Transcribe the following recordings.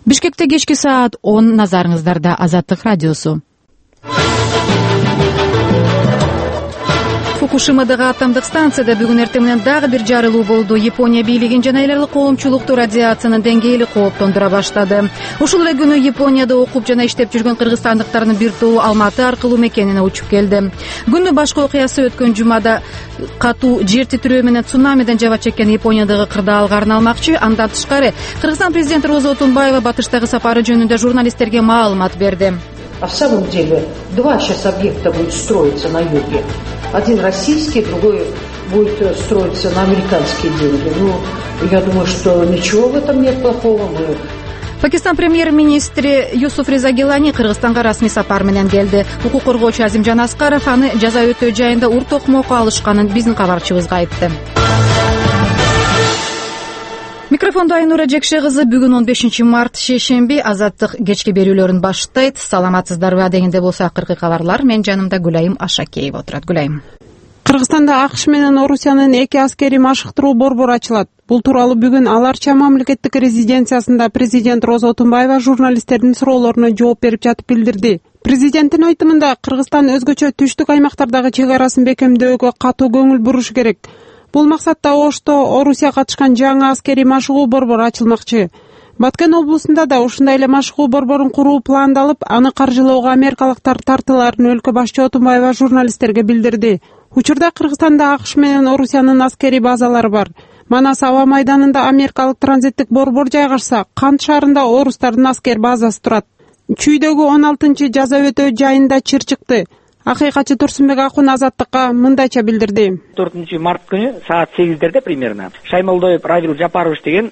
Бишкекте кечки саат 10 назарыңыздарда Азаттык радиосу. Фукушимадагы атомдук станцияда бүгүн эртең менен дагы бир жарылуу болду. Япония бийлигин жана эл аралык коомчулукту радиациянын деңгээли кооптондура баштады. Ушул эле күнү Японияда окуп жана иштеп жүргөн кыргызстандыктардын бир тобу Алматы аркылуу мекенине учуп келди. Күндүн башкы окуясы өткөн жумада катуу жер титирөө менен цунамиден жаба чеккен Япониядагы кырдаалга арналмакчы. Андан тышкары Кыргызстан президенти Роза Отунбаева батыштагы сапары жөнүндө журналисттерге маалымат берди. А в самом деле два сейчас объекта будет строиться на юге. Один российский, другой будет строиться на американские деньги. Я думаю, что ничего в этом нет плохого. Пакистан премьер-министри Юсуф Реза Гилани Кыргызстанга расмий сапар менен келди. Укук коргоочу Азимжан Аскаров аны жаза өтөө жайында ур токмокко алышканын биздин кабарчыбызга айтты. Микрофондо Айнура Жекше кызы. Бүгүн 15 март шейшемби. Азаттык кечки берүүлөрүн баштайт. Саламатсыздарбы? Адегенде болсо акыркы кабарлар. Мен жанымда Гүлайым Ашакеева отурат. Гүлайым. Кыргызстанда АКШ менен Орусиянын эки аскери машыктыруу борбору ачылат. Бул тууралуу бүгүн Ал Арча мамлекеттик резиденциясында президент Роза Отунбаева журналисттердин суроолоруна жооп берип жатып билдирди. Президенттин айтымында Кыргызстан өзгөчө түштүк аймактардагы чек арасын бекемдөөгө катуу көңүл бурушу керек. Бул максатта Ошто Орусия катышкан жаңы аскери машыгуу борбору ачылмакчы. Баткен облусунда да ушундай эле машыгуу борборун куруу пландалып, аны каржылоого америкалыктар тартылаарын өлкө башчы Отунбаева журналисттерге билдирди. Учурда Кыргызстанда АКШ менен Орусиянын аскери базалары бар. Манас аба майданында америкалык транзиттик борбор жайгашса, Кант шаарында орустардын аскер базасы турат. Чүйдөгү 16-чы жаза өтөө жайында чыр чыкты. Акыйкатчы Турсунбек Акун Азаттыкка мындайча билдирди. 4 март күнү саат 8-дерде примерно Шаймолдоев Равил Жапарович деген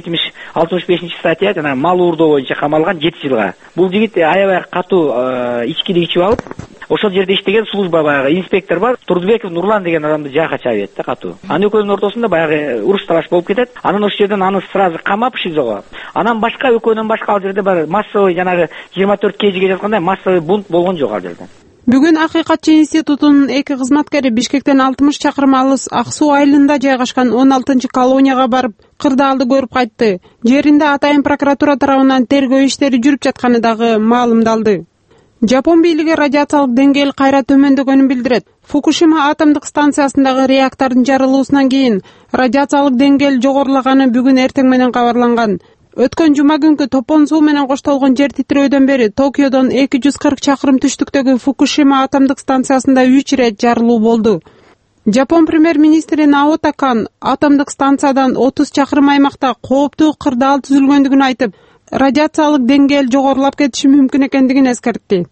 165 статья жана мал уурдоо боюнча камалган 7 жылга. Бул жигит аябай катуу ичкилик ичип алып, ошол жерде иштеген служба баягы инспектор бар, Турдубеков Нурлан деген адамды жака чабып да катуу. Анын экөөнүн ортосунда баягы уруш талаш болуп кетет. Анан ошол жерден аны сразу камап ШИЗОго. Анан башка экөөнөн башка ал жерде бар массовый жанагы 24 кежиге жазгандай массовый бунт болгон жок ал жерде. Бүгүн Акыйкатчы институтунун эки кызматкери Бишкектен 60 чакырым алыс Ак Суу айылында жайгашкан 16-чы колонияга барып, кырдаалды көрүп кайтты. Жеринде атайын прокуратура тарабынан тергөө иштери жүрүп жатканы дагы маалымдалды. Жапон бийлиги радиациялык деңгээл кайра төмөндөгөнүн билдирет. Фукушима атомдук станциясындагы реактордун жарылуусунан кийин радиациялык деңгээл жогорулаганы бүгүн эртең менен кабарланган. Өткөн жума күнкү топон суу менен коштолгон жер титирөөдөн бери Токиодон 240 чакырым түштүктөгү Фукушима атомдук станциясында 3 ирет жарылуу болду. Жапон премьер-министри Наото Кан атомдук станциядан 30 чакырым аймакта кооптуу кырдаал түзүлгөндүгүн айтып, радиациялык деңгээл жогорулап кетиши мүмкүн экендигин эскертти.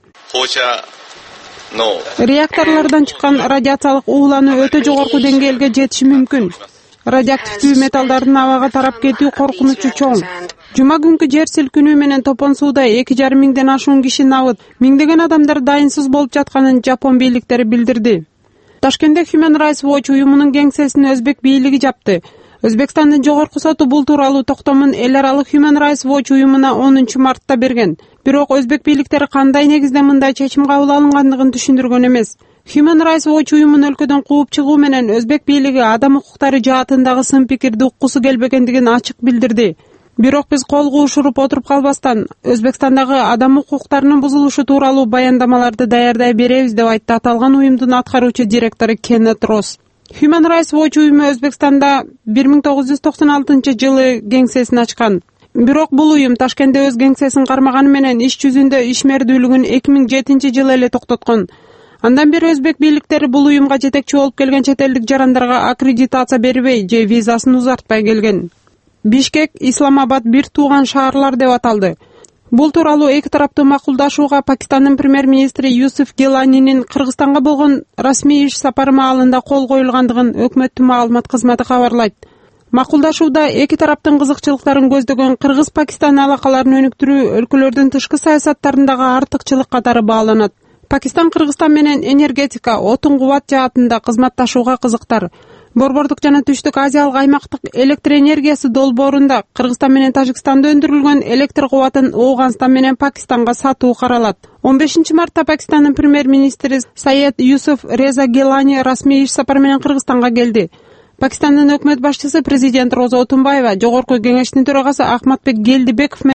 Реакторлордон чыккан радиациялык уулануу өтө жогорку деңгээлге жетиши мүмкүн. Радиоактивдүү металлдардын абага тарап кетүү коркунучу чоң. Жума күнкү жер силкинүү менен топон сууда 2,5 миңден ашуун киши набыт, миңдеген адамдар дайынсыз болуп жатканын Жапон бийликтери билдирди. Ташкентте Human Rights Watch уюмунун кеңсесин өзбек бийлиги жапты. Өзбекстандын жогорку соту бул тууралуу токтомун эл аралык Human Rights Watch уюмуна 10 мартта берген. Бирок өзбек бийликтери кандай негизде мындай чечим кабыл алынгандыгын түшүндүргөн эмес. Human Rights Watch уюмун өлкөдөн кууп чыгуу менен өзбек бийлиги адам укуктары жаатындагы сын пикирди уккусу келбегендигин ачык билдирди. Бирок биз кол куушуруп отуруп калбастан Өзбекстандагы адам укуктарынын бузулушу тууралуу баяндамаларды даярдай беребиз деп айтты аталган уюмдун аткаруучу директору Кеннет Росс. Human Rights Watch уюму Өзбекстанда 1996-жылы кеңсесин ачкан. Бирок бул уюм Ташкентте өз кеңсесин кармаганы менен иш жүзүндө ишмердүүлүгүн 2007-жылы эле токтоткон. Андан бери өзбек бийликтери бул уюмга жетекчи болуп келген чет элдик жарандарга аккредитация бербей же визасын узартпай келген. Бишкек, Исламабад бир тууган шаарлар деп аталды. Бул тууралуу эки тараптуу макулдашууга Пакистандын премьер-министри Юсуф Гиланинин Кыргызстанга болгон расмий иш сапары маалында кол коюлгандыгын өкмөттүн маалымат кызматы кабарлайт. Макулдашууда эки тараптын кызыкчылыктарын көздөгөн Кыргыз-Пакистан алакаларын өнүктүрүү өлкөлөрдүн тышкы саясаттарындагы артыкчылык катары бааланат. Пакистан Кыргызстан менен энергетика, отун кубат жаатында кызматташууга кызыктар. Борбордук жана Түштүк Азиялык аймактык электр энергиясы долбоорунда Кыргызстан менен Тажикстанда өндүрүлгөн электр кубатын Ооганстан менен Пакистанга сатуу каралат. 15 мартта Пакистандын премьер-министри Саед Юсуф Реза Гилани расмий иш сапары менен Кыргызстанга келди. Пакистандын өкмөт башчысы президент Роза Отунбаева, жогорку кеңештин төрагасы Ахматбек Гелдибеков